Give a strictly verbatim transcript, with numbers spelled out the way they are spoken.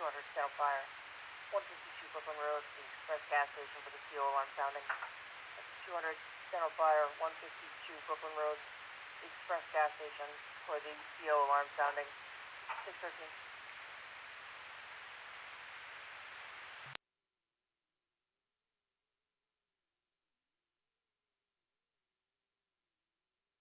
two hundred Center Fire, one fifty-two Brooklyn Road, the express gas station for the C O alarm sounding. That's two hundred Center Fire, one fifty-two Brooklyn Road, the express gas station for the C O alarm sounding. six thirteen.